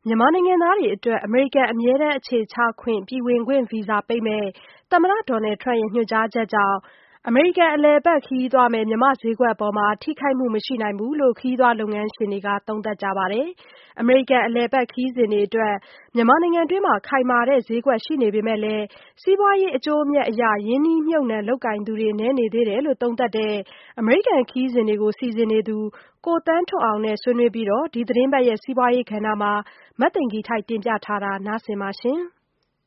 မြန်မာနိုင်ငံသားတွေအတွက်အမေရိကန်အမြဲတမ်းအခြေချခွင့်ပြည်ဝင်ခွင့်ဗီဇာပိတ်မယ့်သမ္မတဒေါ်နယ်ထရမ့်ရဲ့ညွှန်ကြားချက်ကြောင့်အမေရိကန်အလည်အပတ်ခရီးသွားမယ့်မြန်မာ့ဈေးကွက်အပေါ်ထိခိုက်မှုမရှိနိုင်ဘူးလို့ခရီးသွားလုပ်ငန်းရှင်တွေကသုံးသပ်ကြပါတယ်။ အမေရိကန်အလည်အပတ်ခရီးစဉ်တွေအတွက်မြန်မာနိုင်ငံတွင်းခိုင်မာတဲ့ဈေးကွက်ရှိနေပေမဲ့လည်းစီးပွားရေးအကျိုးအမြတ်အရရင်းနှီးမြှုပ်နှံလုပ်ကိုင်သူတွေနည်းနေသေးတယ်လို့သုံးသပ်တဲ့အမေရိကန်ခရီးစဉ်တွေကိုစီစဉ်နေသူကိုသန်းထွဋ်အောင်နဲ့ဆွေးနွေးပြီးဒီသီတင်းပတ်ရဲ့စီးပွားရေးကဏ္ဍမှာမသိင်္ဂီထိုက်တင်ပြထားတာနားဆင်ပါရှင်။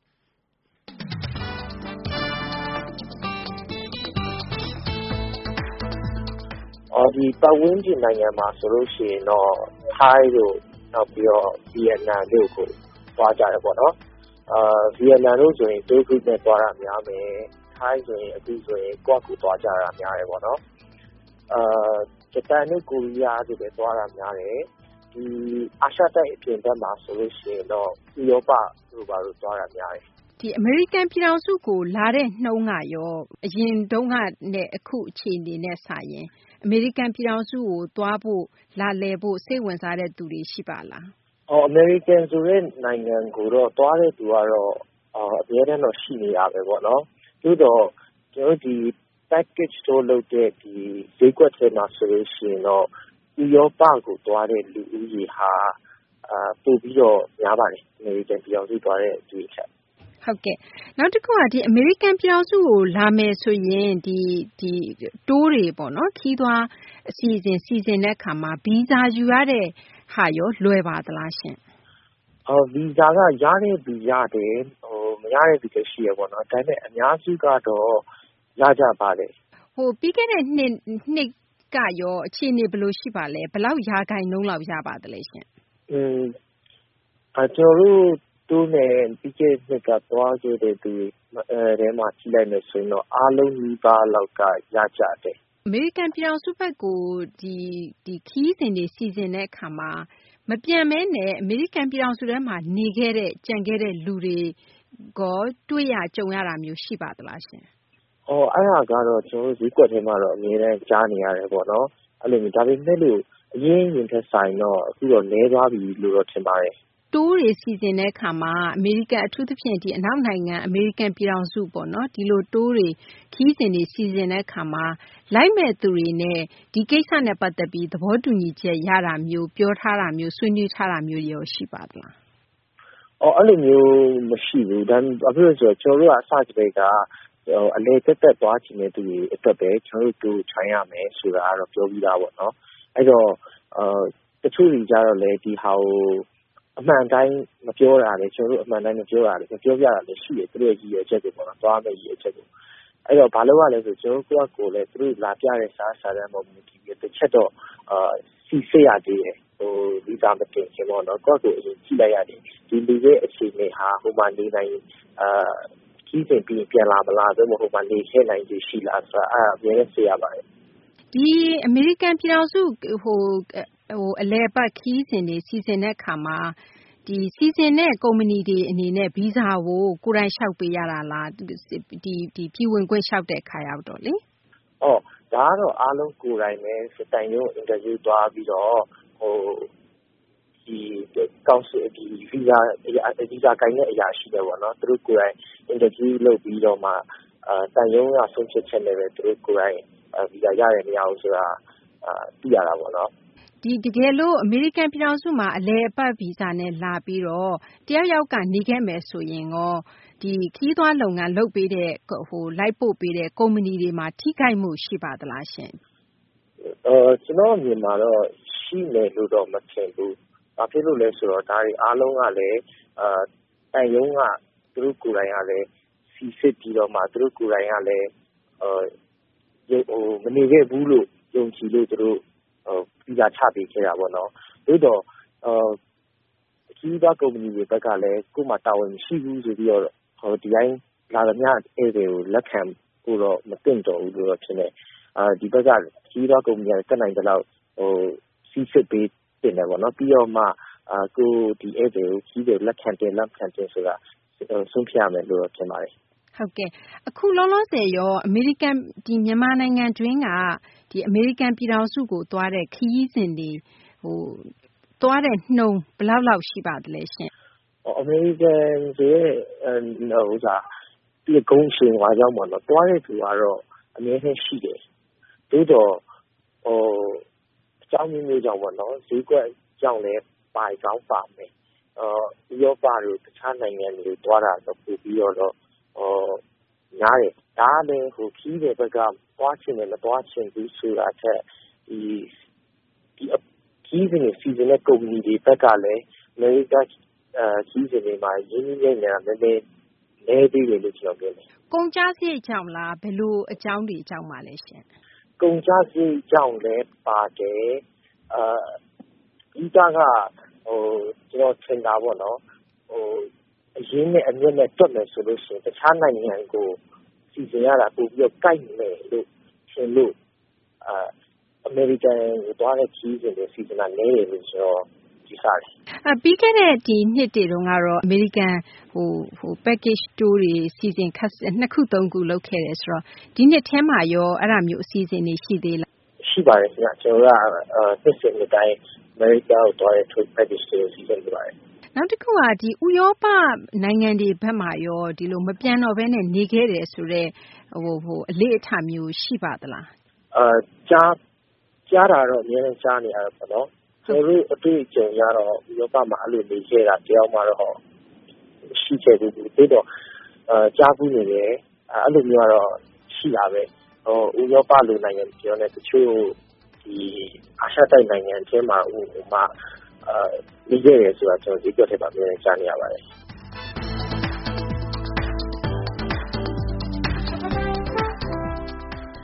ဒီပတ်ဝန်းကျင်နိုင်ငံမှာဆိုလို့ရှိရင်တော့ထိုင်းတို့နောက်ပြီးတော့ဗီယက်နမ်တို့ကိုသွားကြတယ်ပေါ့နော်ဗီယက်နမ်တို့ဆိုရင်တိုးဂရုနဲ့သွားတာများမယ်ထိုင်းဆိုရင်အခုဆိုရင်ကွက်ကိုသွားကြတာများတယ်ပေါ့နော်ဂျပန်နဲ့ကိုရီးယားတို့လည်းသွားတာများတယ်ဒီအာရှတိုက်အပြင်ဘက်မှာဆိုလို့ရှိရင်တော့ဥရောပတို့ဘာလို့သွားတာများတယ်ဒီအမေရိကန်ပြည်ထောင်စုကိုလာတဲ့နှုန်းကရောအရင်တုန်းကနဲ့အခုအခြေအနေနဲ့စာရင်အမေရိကန်ပြည်ထောင်စုကိုသွားဖို့လာလည်ဖို့စိတ်ဝင်စားတဲ့သူတွေရှိပါလားအမေရိကန်ဆိုတဲ့နိုင်ငံကိုတော့သွားတဲ့သူကတော့အများတန်းတော့ရှိနေတာပဲပေါ့နော်သို့တော့ကျွန်တော်ဒီ package တို့လုပ်တဲ့ဒီဈေးကွက်ထဲမှာဆိုလို့ရှိရင်တော့ဥရောပကိုသွားတဲ့လူဦးရေဟာပို့ပြီးတော့များပါတယ်အမေရိကန်ပြည်ထောင်စုသွားတဲ့သူတွေချက်ဟုတ်ကဲ့နောက်တစ်ခုကဒီအမေရိကန်ပြည်ထောင်စုကိုလာမယ်ဆိုရင်ဒီတိုးတွေပေါ့နော်ခီးသွားအစီအစဉ်စီစဉ်တဲ့အခါမှာဗီဇာယူရတဲ့ဟာရောလွယ်ပါသလားရှင်ဗီဇာကရတဲ့သူရတယ်မရတဲ့သူလည်းရှိရပေါ့နော်ဒါပေမဲ့အများစုကတော့ရကြပါတယ်ပြီးခဲ့တဲ့နှစ်ကရောအခြေအနေဘယ်လိုရှိပါလဲဘယ်လောက်ရာခိုင်နှုန်းလောက်ရပါသလဲရှင်ကျွန်တော်တို့တိုးနဲ့ပြီးခဲ့တဲ့နှစ်ကသွားခဲ့တဲ့သူထဲမှာကြည့်လိုက်မယ်ဆိုရင်တော့အားလုံးနီးပါးလောက်ကရကြတယ်အမေရိကန်ပြည်ထောင်စုဘက်ကိုဒီခီးစဉ်တွေစီစဉ်တဲ့အခါမှာမပြန်မဲနဲ့အမေရိကန်ပြည်ထောင်စုထဲမှာနေခဲ့တဲ့ကြံခဲ့တဲ့လူတွေတွေ့ရကြုံရတာမျိုးရှိပါသလားရှင်အဲ့ဒါကတော့ကျွန်တော်တို့ဈေးကွက်ထဲမှာတော့အများနဲ့ကြားနေရတယ်ပေါ့နော်အဲ့လိုမျိုးဒါပေမဲ့လို့အရင်ထက်ဆိုင်တော့အခုတော့နည်းသွားပြီလို့တော့ထင်ပါတယ်တိုးတွေစီစဉ်တဲ့အခါမှာအမေရိကန်အထူးသဖြင့်ဒီအနောက်နိုင်ငံအမေရိကန်ပြည်ထောင်စုပေါ့နော်ဒီလိုတိုးတွေခီးစဉ်တွေစီစဉ်တဲ့အခါမှာလိုက်မဲ့သူတွေနဲ့ဒီကိစ္စနဲ့ပတ်သက်ပြီးသဘောတူညီချက်ရတာမျိုးပြောထားတာမျိုးဆွေးနွေးထားတာမျိုးရောရှိပါသလားအဲ့လိုမျိုးမရှိဘူးဒါဘာဖြစ်လို့ဆိုတော့ကျွန်တော်တို့ကအစကတည်းကအလေတက်သွားချင်တဲ့သူတွေအတွက်ပဲကျွန်တော်တို့ထိုင်ရမယ်ဆိုတာကတော့ပြောပြီးသားပေါ့နော်အဲ့တော့တချို့တွေကြတော့လေဒီဟာကိုအမှန်တိုင်းမပြောတာလေကျွန်တော်တို့အမှန်တိုင်းမပြောတာလေမပြောပြတာလည်းရှိတယ်သူတို့ရည်ရွယ်ချက်တွေပေါ့နော်သွားမယ်ရည်ရွယ်ချက်တွေအဲ့တော့ဘာလို့ရလဲဆိုကျွန်တော်ကိုယ်လည်းသူတို့လာပြတဲ့စာတမ်းပေါ်မူတည်ပြီးတစ်ချက်တော့စီစစ်ရသေးတယ်ဒီသားမတင်ခင်ပေါ့နော်ကိုယ့်ကိုအရင်ကြည့်လိုက်ရတယ်ဒီလူရဲ့အခြေအနေဟာဟိုမှာနေနိုင်ကြီးစဉ်ပြီးပြန်လာမလားသို့မဟုတ်ဟိုမှာနေခဲ့နိုင်ခြေရှိလားဆိုတာအမြဲတမ်းသိရပါတယ်ဒီအမေရိကန်ပြည်ထောင်စုအလယ်ပတ်ခီးစဉ်တွေစီစဉ်တဲ့အခါမှာဒီစီစဉ်တဲ့ကုမ္ပဏီတွေအနေနဲ့ဗီဇာကိုကိုယ်တိုင်လျှောက်ပေးရတာလားဒီပြည်ဝင်ခွင့်လျှောက်တဲ့အခါရောက်တော့လေဒါကတော့အားလုံးကိုယ်တိုင်ပဲစတိုင်ရုံအင်တာဗျူးသွားပြီးတော့ဒီကောင်စီဒီဗီဇာကိုင်းတဲ့အရာရှိတယ်ပေါ့နော်သူတို့ကိုယ်တိုင်အင်တာဗျူးလုပ်ပြီးတော့မှတန်ရုံးကဆုံးဖြတ်ချက်နဲ့ပဲသူတို့ကိုယ်တိုင်ဗီဇာရတယ်မရဘူးဆိုတာသိရတာပေါ့နော်တကယ်လို့အမေရိကန်ပြည်ထောင်စုမှာအလည်အပတ်ဗီဇာနဲ့လာပြီးတော့တယောက်ကနေခဲ့မယ်ဆိုရင်ရောဒီခီးသွားလုပ်ငန်းလုပ်ပေးတဲ့လိုက်ပို့ပေးတဲ့ကုမ္ပဏီတွေမှာထိခိုက်မှုရှိပါသလားရှင်ကျွန်တော်အမြင်မှာတော့ရှိမယ်လို့တော့မထင်ဘူးဘာဖြစ်လို့လဲဆိုတော့ဒါတွေအားလုံးကလည်းတန်ရုံးကသူတို့ကိုယ်တိုင်ကလည်းစီစစ်ပြီးတော့မှသူတို့ကိုယ်တိုင်ကလည်းမနေခဲ့ဘူးလို့ယုံကြည်လို့သူတို့ဗီဇာချပေးခဲ့တာပေါ့နော်သို့တော့ခီးသွားကုမ္ပဏီတွေဘက်ကလည်းကိုယ်မှတာဝန်မရှိဘူးဆိုပြီးတော့ဒီတိုင်းလာသမျှဧည့်သည်ကိုလက်ခံဖို့တော့မသင့်တော်ဘူးလို့တော့ထင်တယ်ဒီဘက်ကခီးသွားကုမ္ပဏီကတက်နိုင်တဲ့လောက်စီစစ်ပေးတင်တယ်ပေါ့နော်ပြီးတော့မှကိုဒီဧည့်သည်ကိုခီးသည်လက်ခံတင်ဆိုတာဆုံးဖြတ်ရမယ်လို့ထင်ပါတယ်ဟုတ်ကဲ့အခုလောလောဆယ်ရောအမေရိကန်ဒီမြန်မာနိုင်ငံတွင်းကဒီအမေရိကန်ပြည်ထောင်စုကိုသွားတဲ့ခရီးစဉ်တွေသွားတဲ့နှုန်းဘယ်လောက်ရှိပါသလဲရှင်အမေရိကန်ရဲ့ဒီကုန်းရှင်ဝါကြောင့်ပေါ့နော်သွားတဲ့သူကတော့အများကြီးရှိတယ်သို့တော့အကြောင်းမျိုးကြောင့်ပေါ့နော်ဈေးကွက်ကြောင့်လည်းပါကောင်းပါမယ်ဥရောပတို့တခြားနိုင်ငံတွေသွားတာတော့ပို့ပြီးတော့ညားတယ်ဒါလည်းခီးတဲ့ဘက်ကသွားချင်တယ်မသွားချင်ဘူးဆိုတာချက်ဒီခီးတဲ့စီဇန်နဲ့ကုမ္ပဏီတွေဘက်ကလည်းအမေရိကန်ခီးစဉ်တွေမှာရင်းနှီးမြှုပ်နှံတာနည်းနည်းသေးတယ်လို့ကျွန်တော်ပြောတယ်ကုန်ကျစရိတ်ကြောင့်လားဘယ်လိုအကြောင်းတွေကြောင့်ပါလဲရှင်ကုန်ကျစရိတ်ကြောင့်လည်းပါတယ်ဒီကကျွန်တော်ထင်တာပေါ့နော်အရင်းနဲ့အမြင့်နဲ့တွက်မယ်ဆိုလို့ရှိရင်တခြားနိုင်ငံကိုစီစဉ်ရတာပို့ပြီးတော့ကိုက်မယ်လို့ထင်လို့အမေရိကန်ကိုသွားတဲ့ခီးစဉ်တွေစီစဉ်တာနည်းတယ်လို့ကျွန်တော်ယူဆတယ်ပြီးခဲ့တဲ့ဒီနှစ်တွေတုန်းကတော့အမေရိကန်package tour တွေစီစဉ်2ခု3ခုလုပ်ခဲ့တယ်ဆိုတော့ဒီနှစ်ထဲမှာရောအဲ့ဒါမျိုးအစီအစဉ်တွေရှိသေးလားရှိပါတယ်ခင်ဗျကျွန်တော်ကနှစ်စဉ်နှစ်တိုင်းအမေရိကန်ကိုသွားတဲ့ tour package တွေစီစဉ်နေပါတယ်နောက်တစ်ခုကဒီဥရောပနိုင်ငံတွေဘက်မှာရောဒီလိုမပြန်တော့ဘဲနဲ့နေခဲ့တယ်ဆိုတော့အလေးအထားမျိုးရှိပါသလားကြားတာတော့အများကြီးကြားနေရတော့ပေါ့နော်ကျွန်တော်တို့အတွေ့အကြုံရတော့ဥရောပမှာအဲ့လိုနေခဲ့တာတရားမှတော့ရှိခဲ့ဘူးပြီးတော့ကြားဘူးနေတယ်အဲ့လိုမျိုးကတော့ရှိတာပဲဥရောပလိုနိုင်ငံပြောနေတချို့ဒီအာရှတိုက်နိုင်ငံအချင်းမှာနေခဲ့တယ်ဆိုတာကျွန်တော်ဒီပြောထက်ပါအများကြီးကြားနေရပါတယ်